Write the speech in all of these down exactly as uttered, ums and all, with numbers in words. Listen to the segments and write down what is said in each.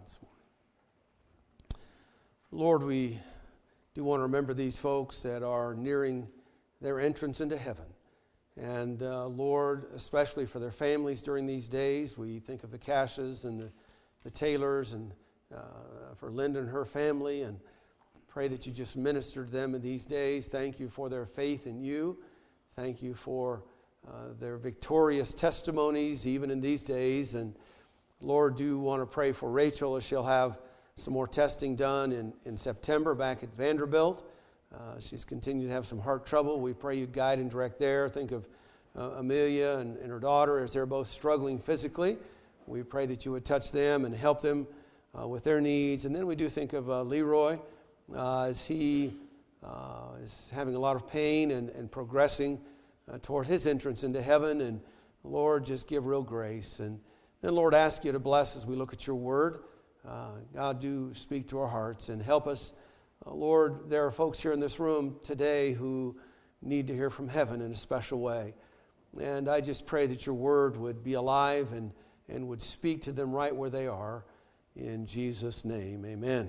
this morning. Lord, we do want to remember these folks that are nearing their entrance into heaven. And uh, Lord, especially for their families during these days, we think of the Cashes and the, the Taylors, and uh, for Linda and her family, and pray that you just minister to them in these days. Thank you for their faith in you. Thank you for uh, their victorious testimonies even in these days. And Lord, do want to pray for Rachel as she'll have some more testing done in, in September back at Vanderbilt. Uh, she's continued to have some heart trouble. We pray you'd guide and direct there. Think of uh, Amelia and, and her daughter as they're both struggling physically. We pray that you would touch them and help them uh, with their needs. And then we do think of uh, Leroy uh, as he uh, is having a lot of pain and, and progressing uh, toward his entrance into heaven. And Lord, just give real grace. And then Lord, ask you to bless as we look at your word. Uh, God, do speak to our hearts and help us. Uh, Lord, there are folks here in this room today who need to hear from heaven in a special way. And I just pray that your word would be alive and, and would speak to them right where they are. In Jesus' name, amen.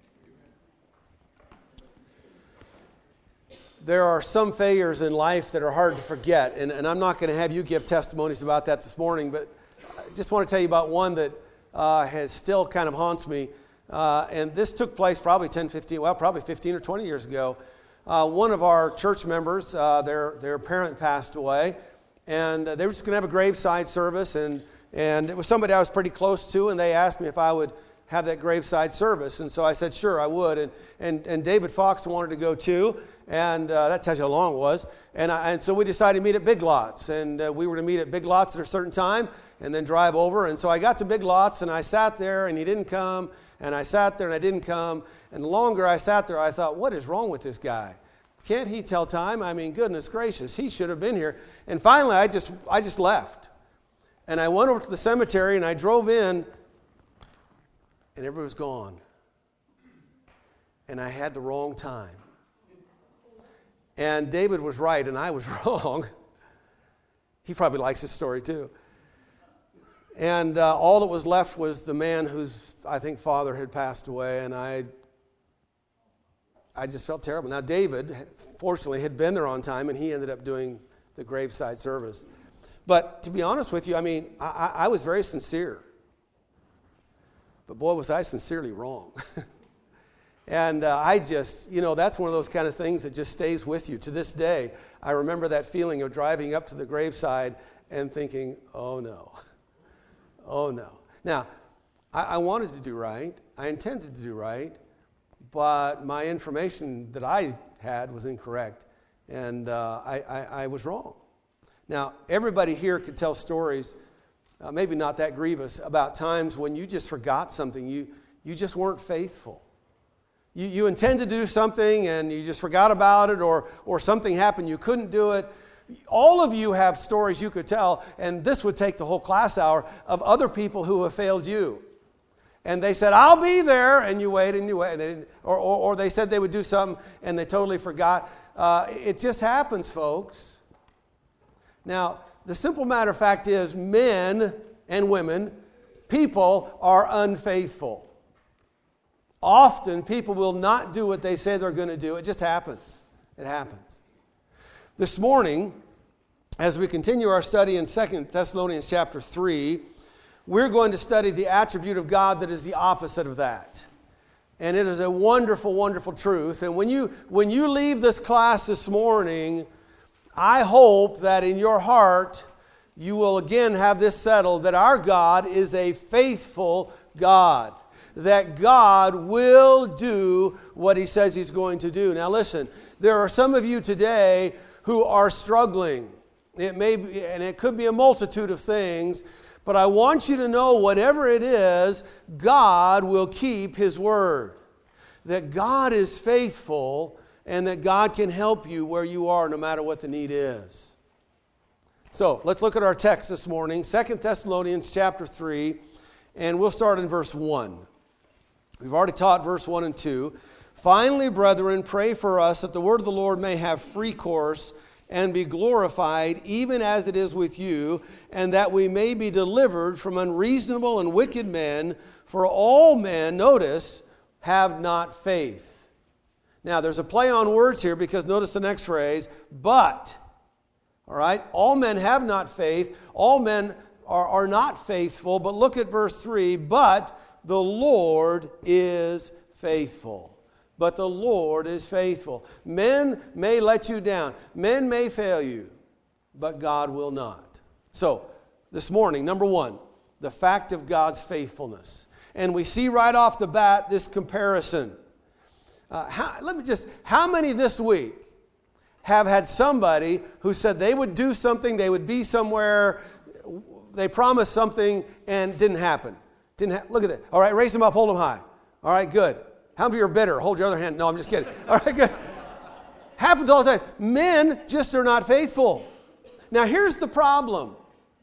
There are some failures in life that are hard to forget. And, and I'm not going to have you give testimonies about that this morning, but I just want to tell you about one that uh, has still kind of haunts me. Uh, and this took place probably ten, fifteen, well, probably fifteen or twenty years ago. Uh, one of our church members, uh, their their parent passed away, and they were just going to have a graveside service, and and it was somebody I was pretty close to, and they asked me if I would have that graveside service, and so I said sure I would, and and and David Fox wanted to go too, and uh, that tells you how long it was, and I, and so we decided to meet at Big Lots, and uh, we were to meet at Big Lots at a certain time, and then drive over, and so I got to Big Lots, and I sat there, and he didn't come. And I sat there and I didn't come. And the longer I sat there, I thought, what is wrong with this guy? Can't he tell time? I mean, goodness gracious, he should have been here. And finally, I just I just left. And I went over to the cemetery and I drove in, and everybody was gone. And I had the wrong time. And David was right and I was wrong. He probably likes this story too. And uh, all that was left was the man whose, I think, father had passed away, and I I just felt terrible. Now, David, fortunately, had been there on time, and he ended up doing the graveside service. But to be honest with you, I mean, I, I was very sincere. But boy, was I sincerely wrong. And uh, I just, you know, that's one of those kind of things that just stays with you. To this day, I remember that feeling of driving up to the graveside and thinking, oh, no. Oh, no. Now, I, I wanted to do right. I intended to do right. But my information that I had was incorrect. And uh, I, I, I was wrong. Now, everybody here could tell stories, uh, maybe not that grievous, about times when you just forgot something. You, you just weren't faithful. You, you intended to do something and you just forgot about it, or, or something happened, you couldn't do it. All of you have stories you could tell, and this would take the whole class hour, of other people who have failed you. And they said, I'll be there, and you wait and you wait. And they didn't, or, or, or they said they would do something, and they totally forgot. Uh, it just happens, folks. Now, the simple matter of fact is, men and women, people are unfaithful. Often, people will not do what they say they're going to do. It just happens. It happens. This morning, as we continue our study in Second Thessalonians chapter three, we're going to study the attribute of God that is the opposite of that. And it is a wonderful, wonderful truth. And when you, when you leave this class this morning, I hope that in your heart you will again have this settled, that our God is a faithful God. That God will do what He says He's going to do. Now listen, there are some of you today who are struggling. It may be, and it could be a multitude of things, but I want you to know, whatever it is, God will keep His word. That God is faithful, and that God can help you where you are, no matter what the need is. So, let's look at our text this morning, Second Thessalonians chapter three, and we'll start in verse one. We've already taught verse one and two. Finally, brethren, pray for us that the word of the Lord may have free course and be glorified, even as it is with you, and that we may be delivered from unreasonable and wicked men, For all men, notice, have not faith. Now, there's a play on words here because notice the next phrase, but. All right? All men have not faith. All men are, are not faithful. But look at verse three. But the Lord is faithful. But the Lord is faithful. Men may let you down. Men may fail you. But God will not. So, this morning, number one, the fact of God's faithfulness. And we see right off the bat this comparison. Uh, how, let me just, how many this week have had somebody who said they would do something, they would be somewhere, they promised something, and didn't happen? Didn't ha- Look at that. All right, raise them up, hold them high. All right, good. How many of you are bitter? Hold your other hand. No, I'm just kidding. All right, good. Happens all the time. Men just are not faithful. Now, here's the problem.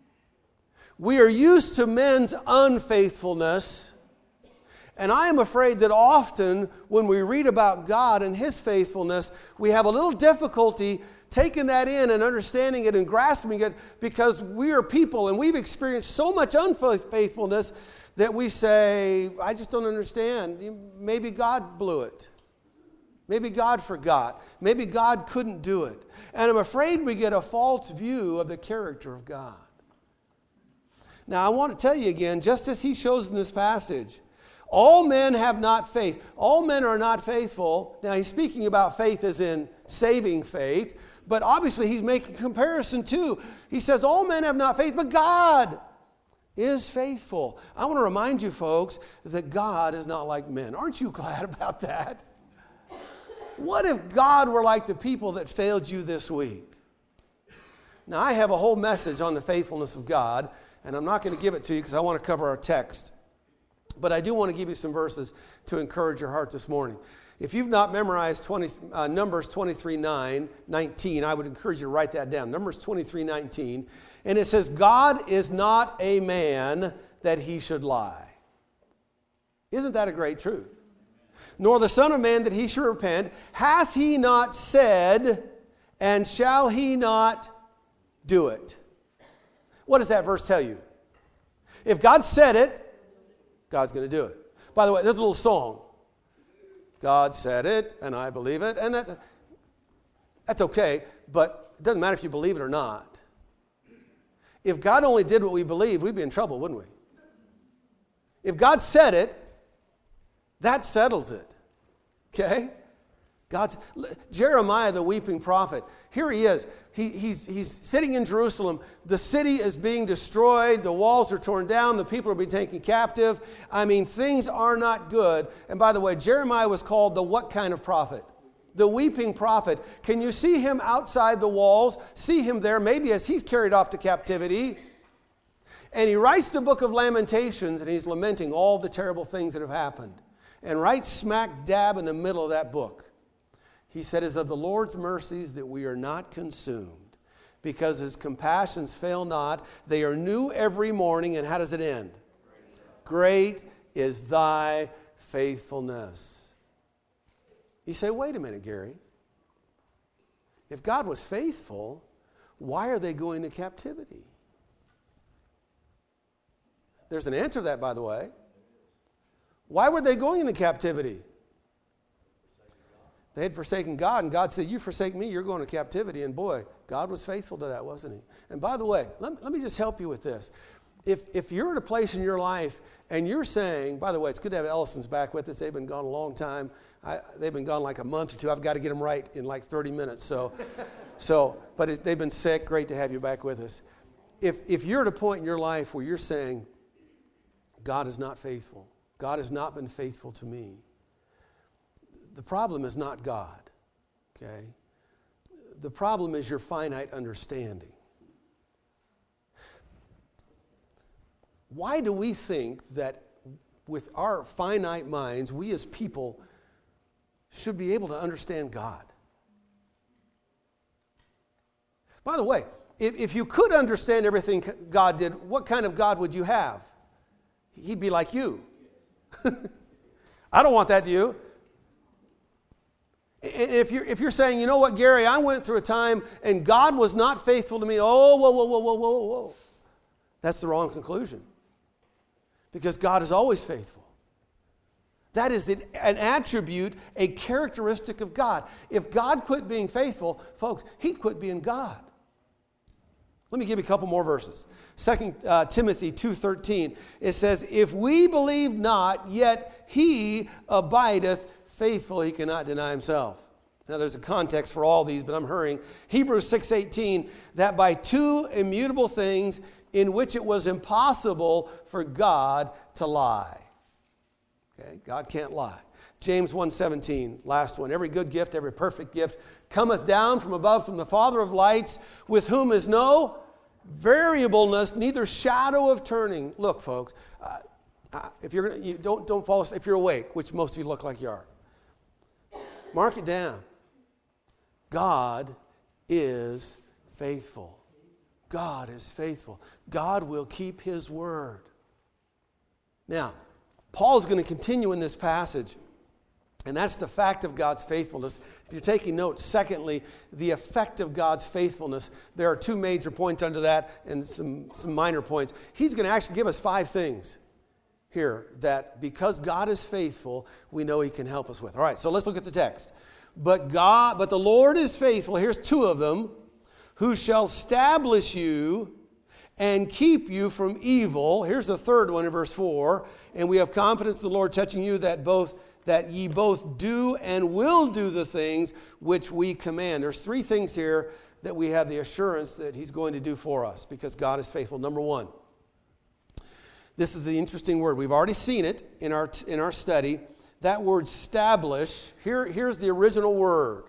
We are used to men's unfaithfulness. And I am afraid that often when we read about God and His faithfulness, we have a little difficulty taking that in and understanding it and grasping it because we are people and we've experienced so much unfaithfulness that we say, I just don't understand. Maybe God blew it. Maybe God forgot. Maybe God couldn't do it. And I'm afraid we get a false view of the character of God. Now, I want to tell you again, just as He shows in this passage, all men have not faith. All men are not faithful. Now, he's speaking about faith as in saving faith, but obviously he's making a comparison too. He says, all men have not faith, but God is faithful. I want to remind you, folks, that God is not like men. Aren't you glad about that? What if God were like the people that failed you this week? Now, I have a whole message on the faithfulness of God, and I'm not going to give it to you because I want to cover our text. But I do want to give you some verses to encourage your heart this morning. If you've not memorized twenty, uh, Numbers twenty-three nine, nineteen, I would encourage you to write that down. Numbers twenty-three nineteen. And it says, God is not a man that He should lie. Isn't that a great truth? Nor the Son of Man that He should repent. Hath He not said, and shall He not do it? What does that verse tell you? If God said it, God's going to do it. By the way, there's a little song. God said it, and I believe it. And that's, that's okay, but it doesn't matter if you believe it or not. If God only did what we believed, we'd be in trouble, wouldn't we? If God said it, that settles it. Okay? God's, Jeremiah, the weeping prophet, here he is. He, he's, he's sitting in Jerusalem. The city is being destroyed. The walls are torn down. The people are being taken captive. I mean, things are not good. And by the way, Jeremiah was called the what kind of prophet? The weeping prophet. Can you see him outside the walls? See him there, maybe as he's carried off to captivity. And he writes the book of Lamentations, and he's lamenting all the terrible things that have happened. And right smack dab in the middle of that book, he said, "It is of the Lord's mercies that we are not consumed, because His compassions fail not. They are new every morning." And how does it end? Great is thy faithfulness. You say, wait a minute, Gary. If God was faithful, why are they going to captivity? There's an answer to that, by the way. Why were they going into captivity? They had forsaken God, and God said, you forsake me, you're going to captivity. And boy, God was faithful to that, wasn't He? And by the way, let, let me just help you with this. If, if you're in a place in your life and you're saying, by the way, it's good to have Ellison's back with us. They've been gone a long time. I, they've been gone like a month or two. I've got to get them right in like thirty minutes. So, so but it, they've been sick. Great to have you back with us. If, if you're at a point in your life where you're saying, God is not faithful, God has not been faithful to me, the problem is not God, okay? The problem is your finite understanding. Why do we think that with our finite minds, we as people should be able to understand God? By the way, if, if you could understand everything God did, what kind of God would you have? He'd be like you. I don't want that, do you? If you're, if you're saying, you know what, Gary, I went through a time and God was not faithful to me. Oh, whoa, whoa, whoa, whoa, whoa, whoa. That's the wrong conclusion. because God is always faithful. That is an attribute, a characteristic of God. If God quit being faithful, folks, he'd quit being God. Let me give you a couple more verses. Second uh, Timothy two thirteen, it says, if we believe not, yet he abideth faithful, he cannot deny himself. Now there's a context for all these, but I'm hurrying. Hebrews six eighteen, that by two immutable things in which it was impossible for God to lie. Okay, God can't lie. James one seventeen, last one. Every good gift, every perfect gift cometh down from above from the Father of lights, with whom is no variableness, neither shadow of turning. Look, folks, uh, uh, if you're gonna, you don't don't fall asleep, if you're awake, which most of you look like you are, mark it down. God is faithful. God is faithful. God will keep his word. Now, Paul's going to continue in this passage, and that's the fact of God's faithfulness. If you're taking notes, secondly, the effect of God's faithfulness. There are two major points under that and some, some minor points. He's going to actually give us five things here that because God is faithful, we know he can help us with. All right, so let's look at the text. But God, but the Lord is faithful. Here's two of them. Who shall establish you and keep you from evil. Here's the third one in verse four. And we have confidence in the Lord touching you that both that ye both do and will do the things which we command. There's three things here that we have the assurance that he's going to do for us because God is faithful. Number one, this is the interesting word. We've already seen it in our in our study. That word establish, here, here's the original word.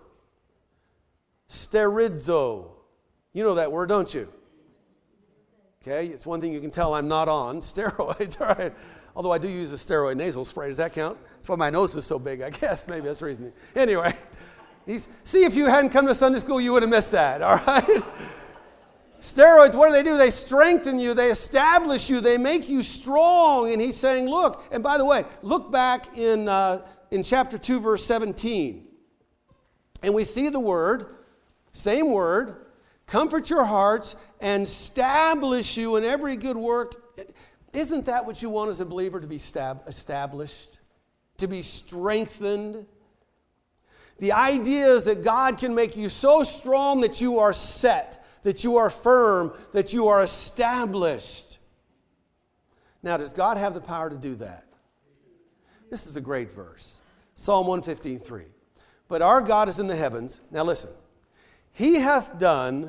Sterizo. You know that word, don't you? Okay, it's one thing you can tell I'm not on. Steroids, all right. Although I do use a steroid nasal spray. Does that count? That's why my nose is so big, I guess. Maybe that's the reason. Anyway, these, see, if you hadn't come to Sunday school, you would have missed that, all right? Steroids, what do they do? They strengthen you. They establish you. They make you strong. And he's saying, look, and by the way, look back in, uh, in chapter two, verse seventeen. And we see the word, same word, comfort your hearts and establish you in every good work. Isn't that what you want as a believer, to be stab- established, to be strengthened? The idea is that God can make you so strong that you are set, that you are firm, that you are established. Now, does God have the power to do that? This is a great verse. Psalm one fifteen, three. But our God is in the heavens. Now listen. He hath done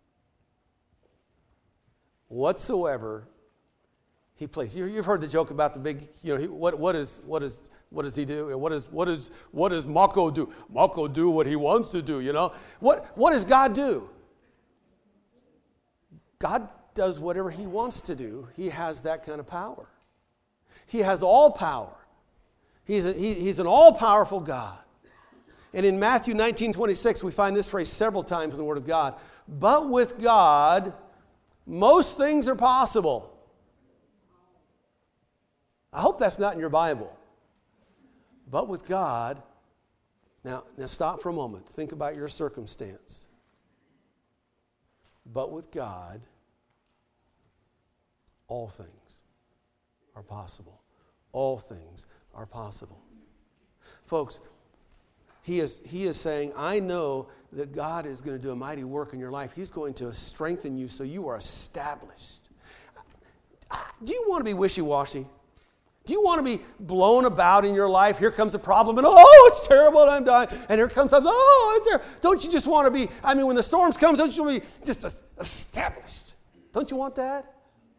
whatsoever he pleased. You, you've heard the joke about the big, you know, he, what, what, is, what, is, what does he do? What, is, what, is, what does Mako do? Mako do what he wants to do, you know? What, what does God do? God does whatever he wants to do. He has that kind of power. He has all power. He's, a, he, he's an all-powerful God. And in Matthew nineteen twenty-six, we find this phrase several times in the Word of God. But with God, most things are possible. I hope that's not in your Bible. But with God, now, now stop for a moment. Think about your circumstance. But with God, all things are possible. All things are possible. Folks, he is, he is saying, I know that God is going to do a mighty work in your life. He's going to strengthen you so you are established. Do you want to be wishy-washy? Do you want to be blown about in your life? Here comes a problem, and oh, it's terrible, and I'm dying. And here comes something, oh, it's terrible. Don't you just want to be, I mean, when the storms come, don't you want to be just established? Don't you want that?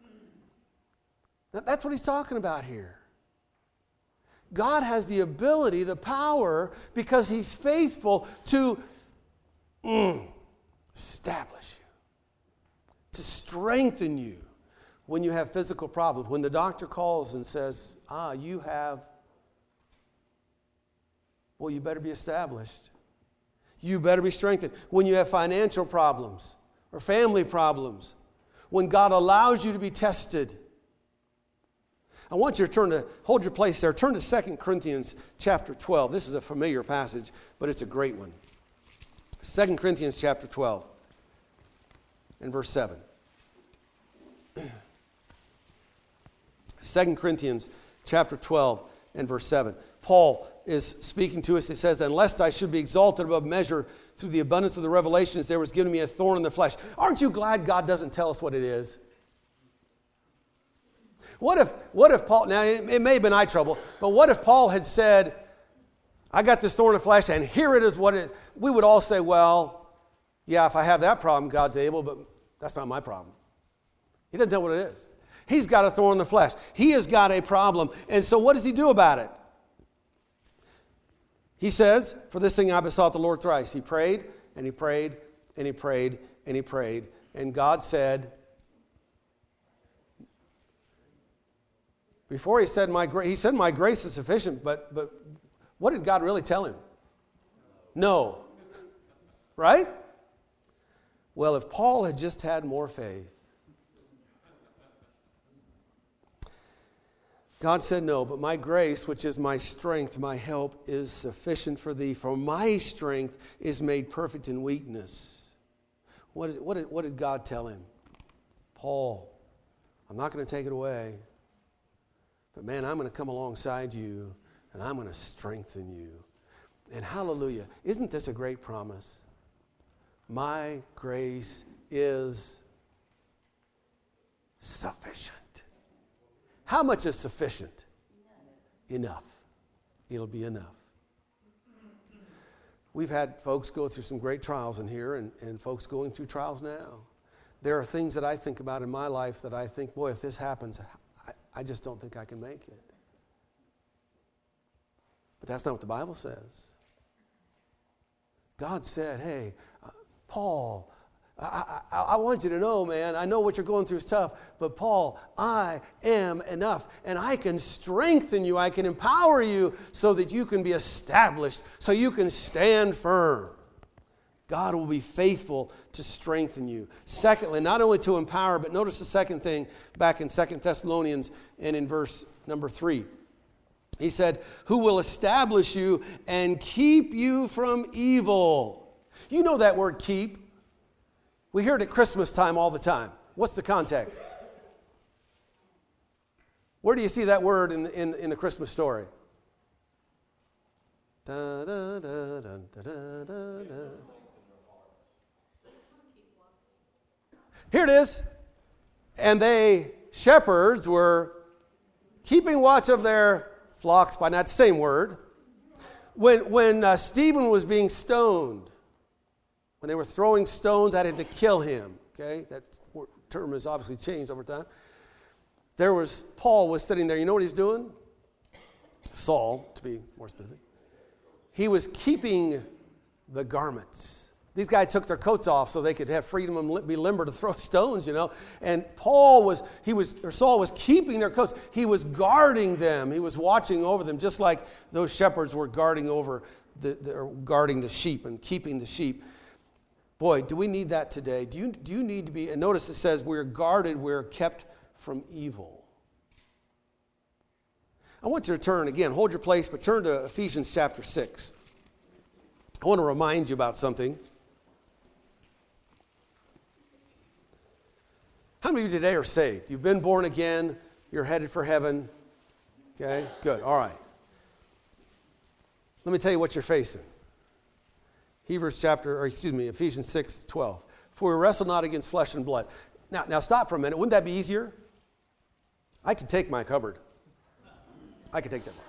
That's what he's talking about here. God has the ability, the power, because he's faithful to mm, establish you, to strengthen you when you have physical problems. When the doctor calls and says, ah, you have, well, you better be established. You better be strengthened. When you have financial problems or family problems, when God allows you to be tested. I want you to turn to, hold your place there. Turn to Second Corinthians chapter twelve. This is a familiar passage, but it's a great one. Second Corinthians chapter twelve and verse seven. Second Corinthians chapter twelve and verse seven. Paul is speaking to us. He says, "And lest I should be exalted above measure through the abundance of the revelations, there was given me a thorn in the flesh." Aren't you glad God doesn't tell us what it is? What if, what if Paul, now it, it may have been eye trouble, but what if Paul had said, "I got this thorn in the flesh, and here it is what it," we would all say, "Well, yeah, if I have that problem, God's able, but that's not my problem." He doesn't tell what it is. He's got a thorn in the flesh. He has got a problem. And so what does he do about it? He says, "For this thing I besought the Lord thrice." He prayed, and he prayed, and he prayed, and he prayed. And God said, before he said, my gra- he said, "My grace is sufficient," but, but what did God really tell him? No. Right? Well, if Paul had just had more faith, God said, "No, but my grace, which is my strength, my help, is sufficient for thee. For my strength is made perfect in weakness." What, is, what, did, what did God tell him? "Paul, I'm not going to take it away. But man, I'm going to come alongside you, and I'm going to strengthen you." And hallelujah, isn't this a great promise? My grace is sufficient. How much is sufficient? Enough. It'll be enough. We've had folks go through some great trials in here, and, and folks going through trials now. There are things that I think about in my life that I think, boy, if this happens, I, I just don't think I can make it. But that's not what the Bible says. God said, "Hey, uh, Paul, I, I, I want you to know, man, I know what you're going through is tough, but Paul, I am enough, and I can strengthen you, I can empower you so that you can be established, so you can stand firm." God will be faithful to strengthen you. Secondly, not only to empower, but notice the second thing back in Second Thessalonians and in verse number three. He said, "Who will establish you and keep you from evil." You know that word "keep." We hear it at Christmas time all the time. What's the context? Where do you see that word in the, in, in the Christmas story? Da, da, da, da, da, da, da. Here it is. "And they, shepherds, were keeping watch of their flocks," by that same word. When, when uh, Stephen was being stoned, when they were throwing stones at him to kill him, okay, that term has obviously changed over time. There was, Paul was sitting there. You know what he's doing? Saul, to be more specific. He was keeping the garments. These guys took their coats off so they could have freedom and be limber to throw stones, you know. And Paul was, he was, or Saul was keeping their coats. He was guarding them. He was watching over them, just like those shepherds were guarding over the, the or guarding the sheep and keeping the sheep. Boy, do we need that today? Do you, do you need to be, and notice it says we're guarded, we're kept from evil. I want you to turn again, hold your place, but turn to Ephesians chapter six. I want to remind you about something. How many of you today are saved? You've been born again, you're headed for heaven. Okay, good, all right. Let me tell you what you're facing. Hebrews chapter, or excuse me, Ephesians six twelve. "For we wrestle not against flesh and blood." Now, now stop for a minute. Wouldn't that be easier? I could take my cupboard. I could take that.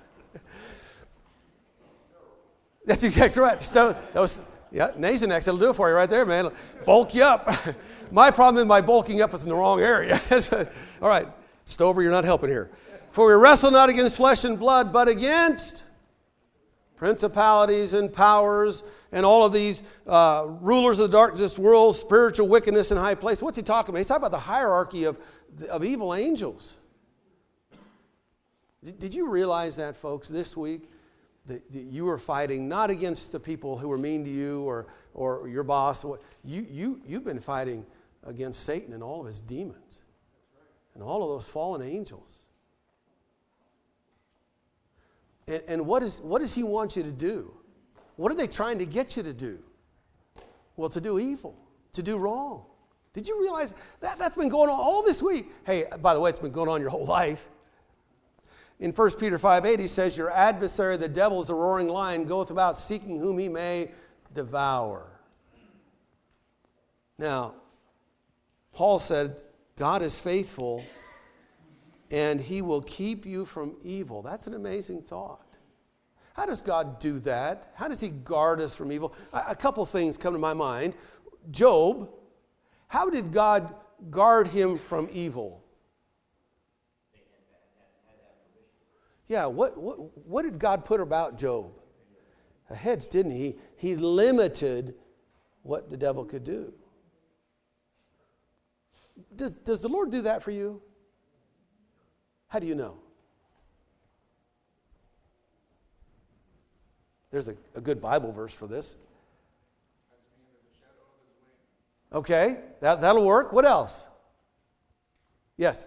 That's exactly right. Sto- those, yeah, Nasonex, that'll do it for you right there, man. It'll bulk you up. My problem with my bulking up is in the wrong area. All right, Stover, you're not helping here. "For we wrestle not against flesh and blood, but against principalities and powers and all of these uh, rulers of the darkness of this world, spiritual wickedness in high places." What's he talking about? He's talking about the hierarchy of, of evil angels. Did, did you realize that, folks, this week? That, that you were fighting not against the people who were mean to you or, or your boss. You, you, you've been fighting against Satan and all of his demons and all of those fallen angels. And, and what, is, what does he want you to do? What are they trying to get you to do? Well, to do evil, to do wrong. Did you realize that that's been going on all this week? Hey, by the way, it's been going on your whole life. In First Peter five eight, he says, your adversary, the devil, is a roaring lion, goeth about seeking whom he may devour. Now, Paul said, God is faithful, and he will keep you from evil. That's an amazing thought. How does God do that? How does he guard us from evil? A, a couple things come to my mind. Job, how did God guard him from evil? Yeah, what, what, what did God put about Job? A hedge, didn't he? He limited what the devil could do. Does, does the Lord do that for you? How do you know? There's a, a good Bible verse for this. Okay, that, that'll work. What else? Yes?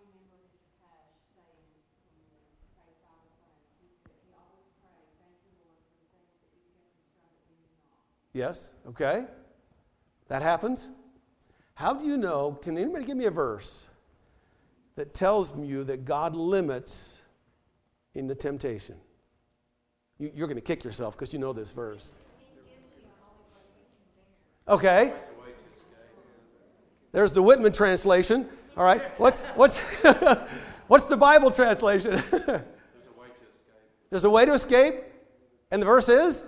Yes, okay. That happens. How do you know? Can anybody give me a verse that tells you that God limits in the temptation? You, you're going to kick yourself because you know this verse. Okay. There's the Whitman translation. All right. What's what's what's the Bible translation? There's a way to escape. And the verse is?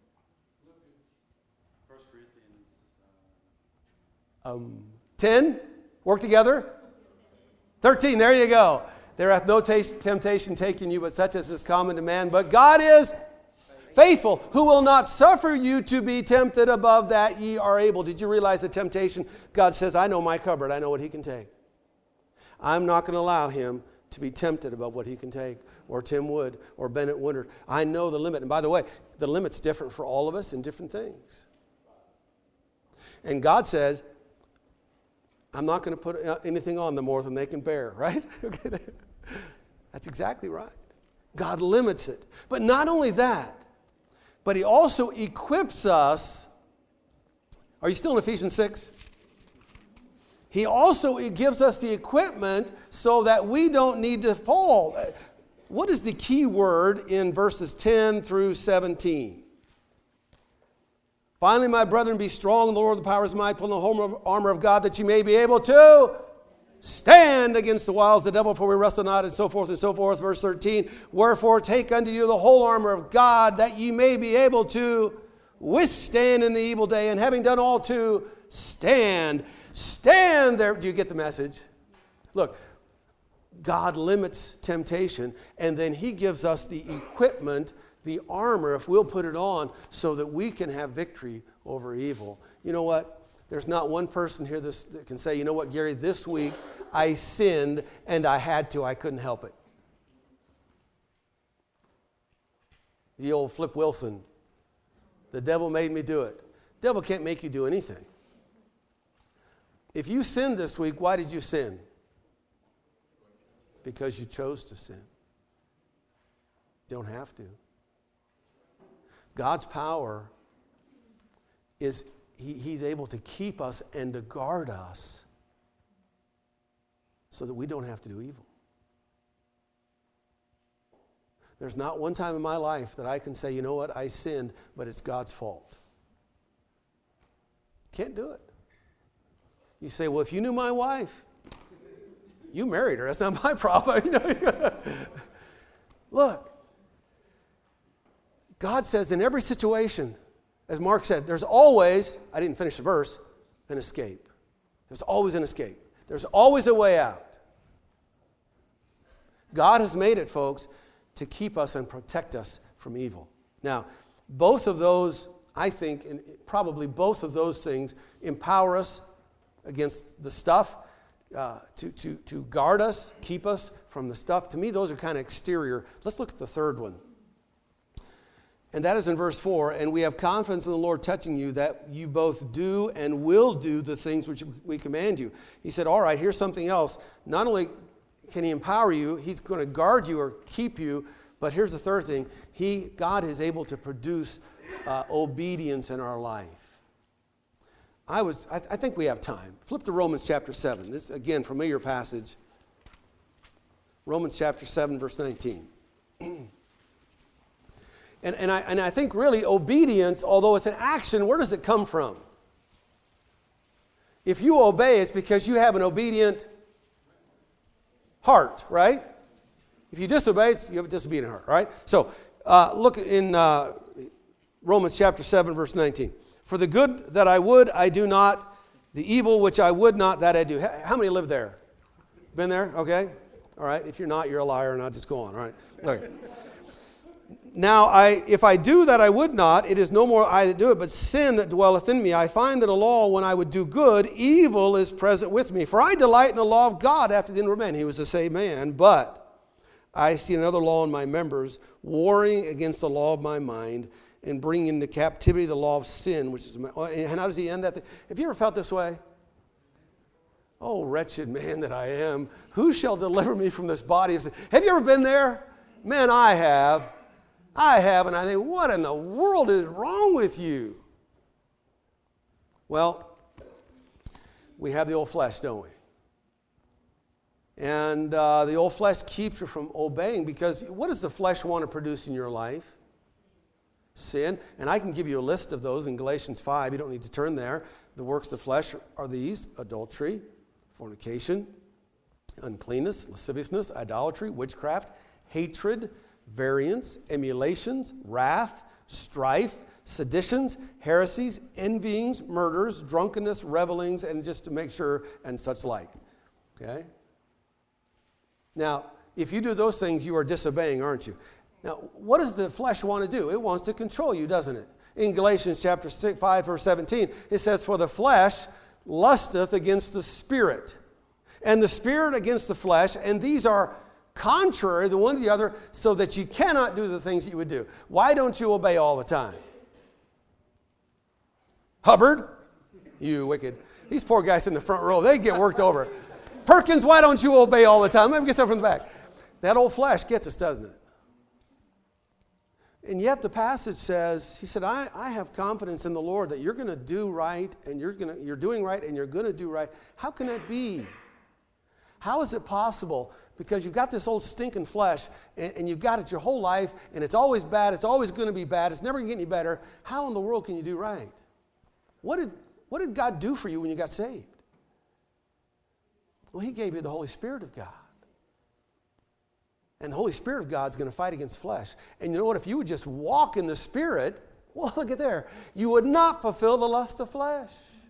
Um, ten, work together. thirteen, there you go. There hath no t- temptation taken you, but such as is common to man. But God is faithful, who will not suffer you to be tempted above that ye are able. Did you realize the temptation? God says, I know my cupboard. I know what he can take. I'm not going to allow him to be tempted above what he can take, or Tim Wood, or Bennett Woodard. I know the limit. And by the way, the limit's different for all of us in different things. And God says, I'm not going to put anything on them more than they can bear, right? Okay, that's exactly right. God limits it. But not only that, but he also equips us. Are you still in Ephesians six? He also gives us the equipment so that we don't need to fall. What is the key word in verses ten through seventeen? Finally, my brethren, be strong in the Lord, the power of his might, put on the whole armor of God, that you may be able to stand against the wiles of the devil, for we wrestle not, and so forth and so forth. Verse thirteen, wherefore take unto you the whole armor of God, that ye may be able to withstand in the evil day, and having done all to stand. Stand there. Do you get the message? Look, God limits temptation, and then he gives us the equipment, the armor, if we'll put it on, so that we can have victory over evil. You know what? There's not one person here this, that can say, you know what, Gary, this week I sinned and I had to. I couldn't help it. The old Flip Wilson. The devil made me do it. The devil can't make you do anything. If you sinned this week, why did you sin? Because you chose to sin. You don't have to. God's power is he, he's able to keep us and to guard us so that we don't have to do evil. There's not one time in my life that I can say, you know what, I sinned, but it's God's fault. Can't do it. You say, well, if you knew my wife, you married her. That's not my problem. Look, God says in every situation, as Mark said, there's always, I didn't finish the verse, an escape. There's always an escape. There's always a way out. God has made it, folks, to keep us and protect us from evil. Now, both of those, I think, and probably both of those things empower us against the stuff, uh, to, to, to guard us, keep us from the stuff. To me, those are kind of exterior. Let's look at the third one. And that is in verse four. And we have confidence in the Lord touching you, that you both do and will do the things which we command you. He said, all right, here's something else. Not only can he empower you, he's going to guard you or keep you, but here's the third thing. He, God is able to produce uh, obedience in our life. I was, I, I think we have time. Flip to Romans chapter seven. This, again, familiar passage. Romans chapter seven, verse nineteen. and, and, I, and I think really obedience, although it's an action, where does it come from? If you obey, it's because you have an obedient heart, right? If you disobey, it's, you have a disobedient heart, right? So uh, look in uh, Romans chapter seven, verse nineteen. For the good that I would, I do not. The evil which I would not, that I do. How many live there? Been there? Okay. All right. If you're not, you're a liar, and I'll just go on. All right. Okay. Now, I, if I do that I would not, it is no more I that do it, but sin that dwelleth in me. I find that a law, when I would do good, evil is present with me. For I delight in the law of God after the inward man. He was a saved man, but I see another law in my members, warring against the law of my mind, and bringing into captivity the law of sin, which is my, and how does he end that? Have you ever felt this way? Oh, wretched man that I am, who shall deliver me from this body of sin? Have you ever been there? Man, I have. I have, and I think, what in the world is wrong with you? Well, we have the old flesh, don't we? And uh, the old flesh keeps you from obeying, because what does the flesh want to produce in your life? Sin. And I can give you a list of those in Galatians five. You don't need to turn there. The works of the flesh are these: adultery, fornication, uncleanness, lasciviousness, idolatry, witchcraft, hatred, variance, emulations, wrath, strife, seditions, heresies, envyings, murders, drunkenness, revelings, and just to make sure, and such like. Okay? Now, if you do those things, you are disobeying, aren't you? Now, what does the flesh want to do? It wants to control you, doesn't it? In Galatians chapter five, verse seventeen, it says, for the flesh lusteth against the spirit, and the spirit against the flesh, and these are contrary the one to the other, so that you cannot do the things that you would do. Why don't you obey all the time? Hubbard, you wicked. These poor guys in the front row, they get worked over. Perkins, why don't you obey all the time? Let me get stuff from the back. That old flesh gets us, doesn't it? And yet the passage says, he said, I, I have confidence in the Lord that you're going to do right, and you're going to, you're doing right, and you're going to do right. How can that be? How is it possible? Because you've got this old stinking flesh, and, and you've got it your whole life, and it's always bad, it's always going to be bad, it's never going to get any better. How in the world can you do right? What did, what did God do for you when you got saved? Well, he gave you the Holy Spirit of God. And the Holy Spirit of God is going to fight against flesh. And you know what? If you would just walk in the Spirit, well, look at there. You would not fulfill the lust of flesh.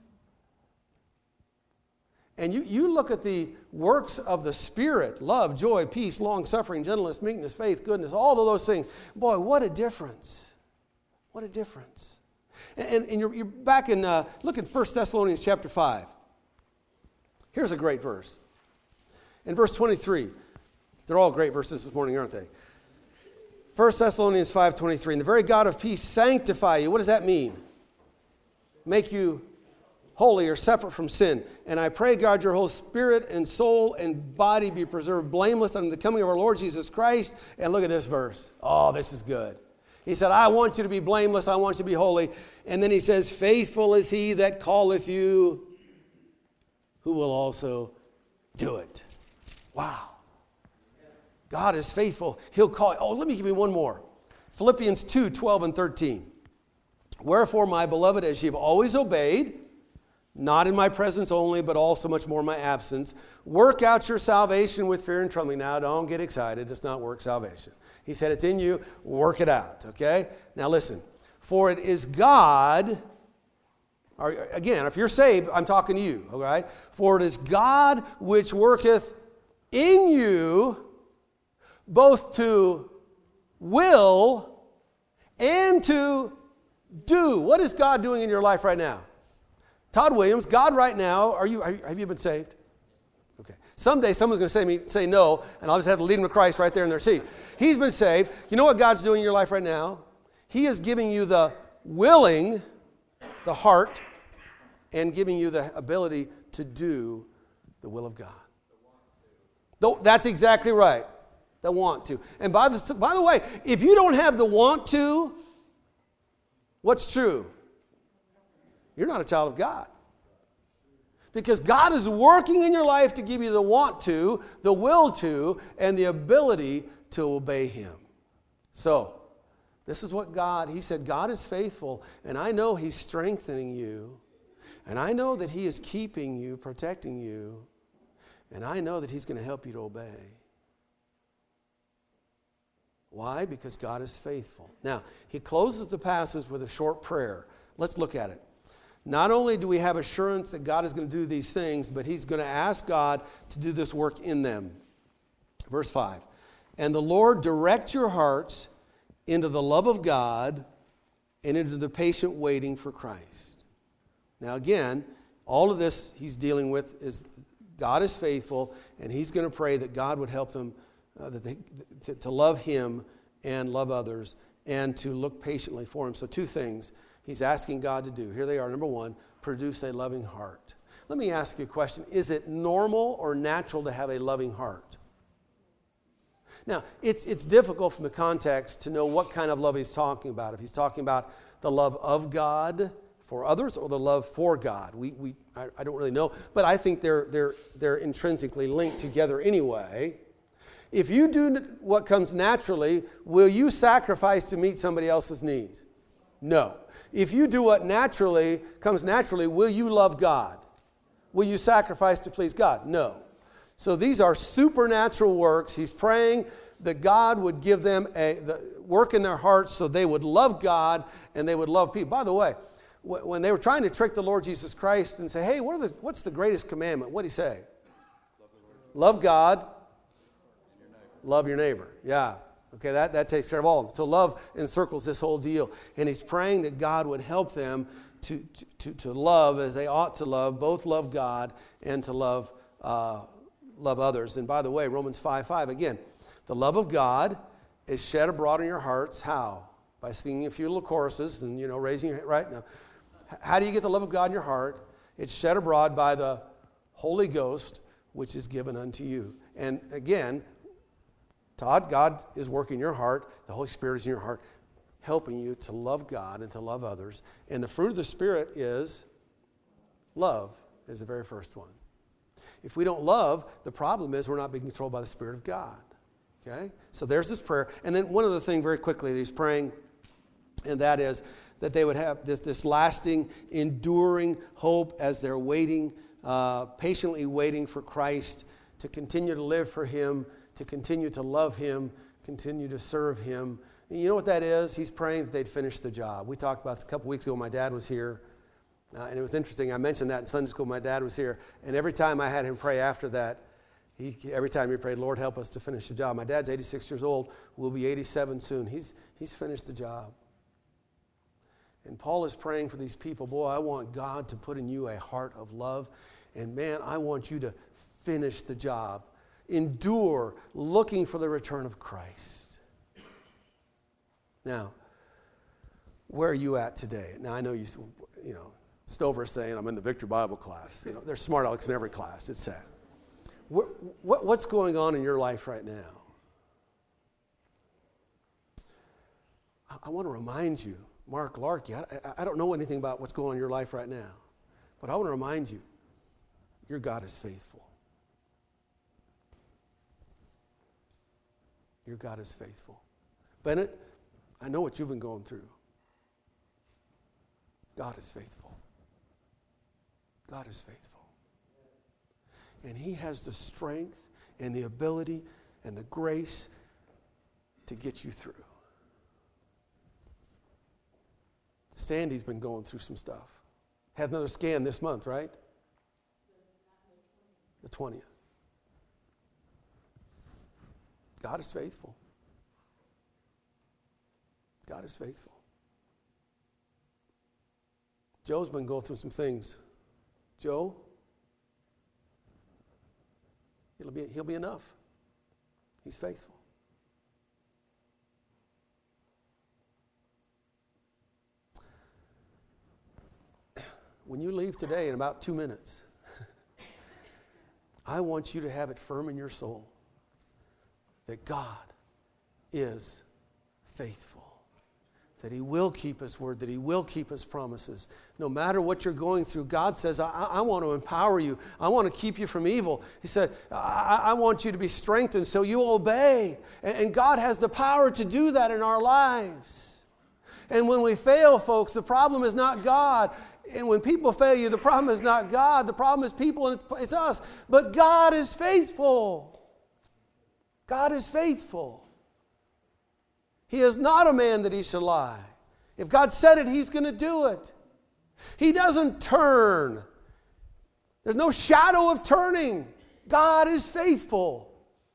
And you, you look at the works of the Spirit, love, joy, peace, long-suffering, gentleness, meekness, faith, goodness, all of those things. Boy, what a difference. What a difference. And, and you're, you're back in, uh, look at First Thessalonians chapter five. Here's a great verse. In verse twenty-three, they're all great verses this morning, aren't they? First Thessalonians five twenty-three, and the very God of peace sanctify you. What does that mean? Make you holy or separate from sin. And I pray, God, your whole spirit and soul and body be preserved blameless unto the coming of our Lord Jesus Christ. And look at this verse. Oh, this is good. He said, I want you to be blameless. I want you to be holy. And then he says, faithful is he that calleth you, who will also do it. Wow. God is faithful. He'll call. Oh, let me give you one more. Philippians two, twelve and thirteen. Wherefore, my beloved, as ye have always obeyed, not in my presence only, but also much more in my absence, work out your salvation with fear and trembling. Now, don't get excited. It's not work salvation. He said it's in you. Work it out, okay? Now, listen. For it is God, or again, if you're saved, I'm talking to you, all right? For it is God which worketh in you both to will and to do. What is God doing in your life right now? Todd Williams, God right now, are you, are you have you been saved? Okay. Someday someone's going to say me say no, and I'll just have to lead them to Christ right there in their seat. He's been saved. You know what God's doing in your life right now? He is giving you the willing, the heart, and giving you the ability to do the will of God. Though that's exactly right. The want to. And by the, by the way, if you don't have the want to, what's true? You're not a child of God. Because God is working in your life to give you the want to, the will to, and the ability to obey Him. So, this is what God, He said, God is faithful, and I know He's strengthening you, and I know that He is keeping you, protecting you, and I know that He's going to help you to obey. Why? Because God is faithful. Now, He closes the passage with a short prayer. Let's look at it. Not only do we have assurance that God is going to do these things, but He's going to ask God to do this work in them. Verse five. And the Lord direct your hearts into the love of God and into the patient waiting for Christ. Now again, all of this He's dealing with is God is faithful, and He's going to pray that God would help them uh, that they, to, to love Him and love others and to look patiently for Him. So two things He's asking God to do. Here they are. Number one, produce a loving heart. Let me ask you a question. Is it normal or natural to have a loving heart? Now, it's, it's difficult from the context to know what kind of love He's talking about. If He's talking about the love of God for others or the love for God. We, we, I, I don't really know, but I think they're, they're, they're intrinsically linked together anyway. If you do what comes naturally, will you sacrifice to meet somebody else's needs? No. If you do what naturally comes naturally, will you love God? Will you sacrifice to please God? No. So these are supernatural works. He's praying that God would give them a the work in their hearts so they would love God and they would love people. By the way, when they were trying to trick the Lord Jesus Christ and say, hey, what are the, what's the greatest commandment? What did He say? Love, love God. Love your neighbor. Yeah. Okay, that, that takes care of all of them. So love encircles this whole deal. And He's praying that God would help them to, to, to love as they ought to love, both love God and to love, uh, love others. And by the way, Romans five five, again, the love of God is shed abroad in your hearts. How? By singing a few little choruses and, you know, raising your hand, right? Now, how do you get the love of God in your heart? It's shed abroad by the Holy Ghost, which is given unto you. And again, Todd, God is working in your heart. The Holy Spirit is in your heart, helping you to love God and to love others. And the fruit of the Spirit is love, is the very first one. If we don't love, the problem is we're not being controlled by the Spirit of God. Okay? So there's this prayer. And then one other thing very quickly that He's praying, and that is that they would have this, this lasting, enduring hope as they're waiting, uh, patiently waiting for Christ to continue to live for Him, to continue to love Him, continue to serve Him. And you know what that is? He's praying that they'd finish the job. We talked about this a couple weeks ago. My dad was here, uh, and it was interesting. I mentioned that in Sunday school. My dad was here, and every time I had him pray after that, he, every time he prayed, Lord, help us to finish the job. My dad's eighty-six years old. Will be eighty-seven soon. He's, he's finished the job. And Paul is praying for these people. Boy, I want God to put in you a heart of love, and man, I want you to finish the job. Endure, looking for the return of Christ. Now, where are you at today? Now, I know you, you know, Stover's saying I'm in the Victory Bible class. You know, there's smart alecks in every class. It's sad. What, what, what's going on in your life right now? I, I want to remind you, Mark Larkey, I, I, I don't know anything about what's going on in your life right now, but I want to remind you, your God is faithful. Your God is faithful. Bennett, I know what you've been going through. God is faithful. God is faithful. And He has the strength and the ability and the grace to get you through. Sandy's been going through some stuff. Has another scan this month, right? The twentieth. God is faithful. God is faithful. Joe's been going through some things. Joe, he'll be, he'll be enough. He's faithful. When you leave today in about two minutes, I want you to have it firm in your soul that God is faithful, that He will keep His word, that He will keep His promises. No matter what you're going through, God says, I, I want to empower you. I want to keep you from evil. He said, I, I want you to be strengthened so you obey. And, and God has the power to do that in our lives. And when we fail, folks, the problem is not God. And when people fail you, the problem is not God. The problem is people and it's, it's us. But God is faithful. God is faithful. He is not a man that He should lie. If God said it, He's going to do it. He doesn't turn. There's no shadow of turning. God is faithful.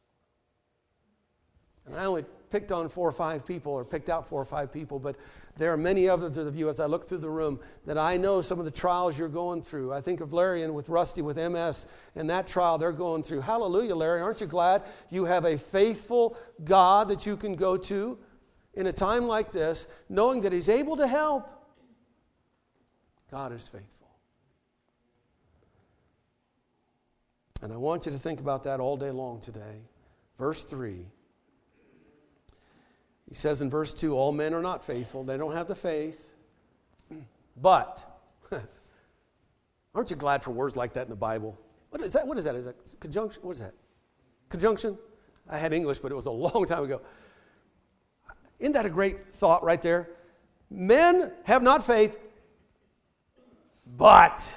And I only picked on four or five people, or picked out four or five people, but there are many others of you as I look through the room that I know some of the trials you're going through. I think of Larry and with Rusty with M S and that trial they're going through. Hallelujah, Larry. Aren't you glad you have a faithful God that you can go to in a time like this, knowing that He's able to help? God is faithful. And I want you to think about that all day long today. Verse three. He says in verse two, all men are not faithful. They don't have the faith. But, aren't you glad for words like that in the Bible? What is that? What is that? Is that conjunction? What is that? Conjunction? I had English, but it was a long time ago. Isn't that a great thought right there? Men have not faith, but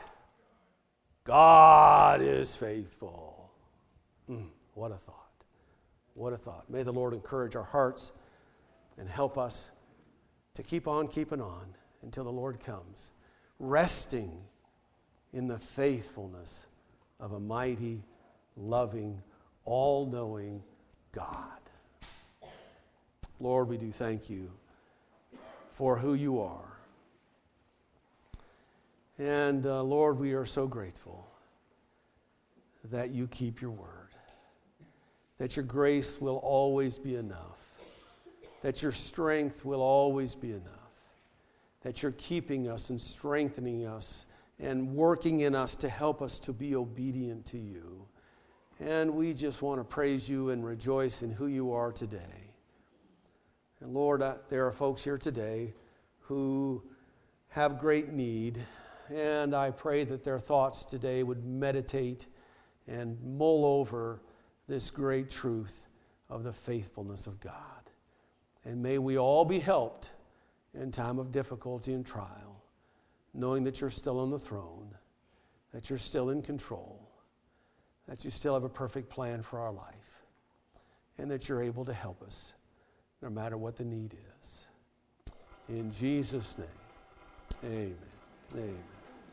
God is faithful. Mm, what a thought. What a thought. May the Lord encourage our hearts and help us to keep on keeping on until the Lord comes, resting in the faithfulness of a mighty, loving, all-knowing God. Lord, we do thank You for who You are. And uh, Lord, we are so grateful that You keep Your word, that Your grace will always be enough, that Your strength will always be enough, that You're keeping us and strengthening us and working in us to help us to be obedient to You. And we just want to praise You and rejoice in who You are today. And Lord, uh, there are folks here today who have great need, and I pray that their thoughts today would meditate and mull over this great truth of the faithfulness of God. And may we all be helped in time of difficulty and trial, knowing that You're still on the throne, that You're still in control, that You still have a perfect plan for our life, and that You're able to help us no matter what the need is. In Jesus' name, amen. Amen.